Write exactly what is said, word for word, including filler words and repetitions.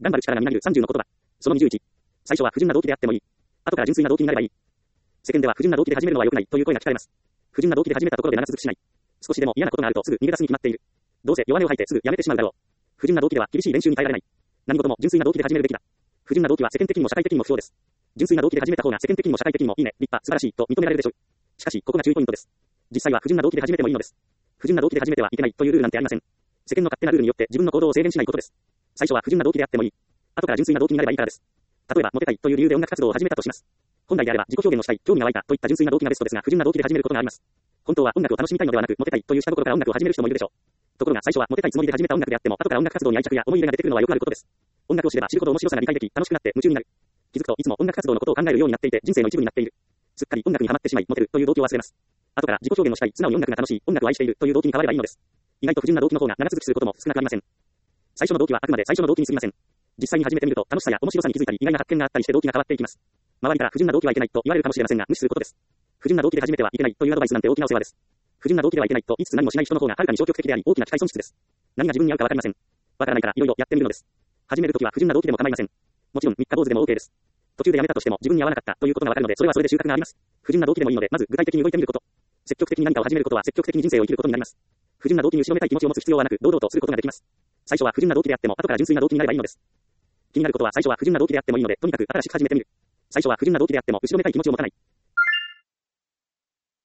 頑張る力がみなぎるさんじゅうの言葉。そのにじゅういち。最初は不純な動機であってもいい。後から純粋な動機になればいい。世間では不純な動機で始めるのは良くないという声が聞かれます。不純な動機で始めたところで長続きしない。少しでも嫌なことがあるとすぐ逃げ出すに決まっている。どうせ弱音を吐いてすぐやめてしまうだろう。不純な動機では厳しい練習に耐えられない。何事も純粋な動機で始めるべきだ。不純な動機は世間的にも社会的にも不評です。純粋な動機で始めた方が世間的にも社会的にもいいね、立派、素晴らしいと認められるでしょう。しかし、ここが注意ポイントです。実際は不純な動機で始めてもいいのです。不純な動機で始めてはいけないというルールなんてありません。世間の勝手なルールによって自分の行動を制限しないことです。最初は不純な動機であってもいい。後から純粋な動機になればいいからです。例えば、モテたいという理由で音楽活動を始めたとします。本来であれば自己表現をしたい、興味が湧いたといった純粋な動機がベストですが、不純な動機で始めることがあります。本当は音楽を楽しみたいのではなく、モテたいという下心から音楽を始める人もいるでしょう。ところが最初はモテたいつもりで始めた音楽であっても、後から音楽活動に愛着や思い入れが出てくるのはよくあることです。音楽を知れば知るほど面白さが理解でき、楽しくなって夢中になる。気づくといつも音楽活動のことを考えるようになっていて、人生の一部になっている。すっかり音楽にハマってしまい、モテるという動機を忘れます。後から自己表現をしたい、素直に音楽が楽しい、音楽を愛しているという動機に変わればいいのです。意外と不純な動機の方が長続きすることも少なくありません。最初の動機はあくまで最初の動機に過ぎません。実際に始めてみると楽しさや面白さに気づいたり、意外な発見があったりして動機が変わっていきます。周りから不純な動機はいけないと言われるかもしれませんが、無視することです。不純な動機で始めてはいけないというアドバイスなんて大きなお世話です。不純な動機ではいけないと言いつつ何もしない人の方がはるかに消極的であり、大きな機会損失です。何が自分に合うかわかりません。わからないからいろいろやってみるのです。始めるときは不純な動機でも構いません。もちろん三日坊主でも OK です。途中でやめたとしても自分に合わなかったということがわかるので、それはそれで収穫があります。不純な動機でもいいので、まず具体的に動いてみること。積極的に何かを始めることは積極的に人生を生きることになります。不純な動機に後ろめたい気持ちを持つ必要はなく、堂々とすることができます。最初は不純な動機であっても、後から純粋な動機になればいいのです。気になることは最初は不純な動機であってもいいので、とにかく新しく始めてみる。最初は不純な動機であっても後ろめたい気持ちを持たない。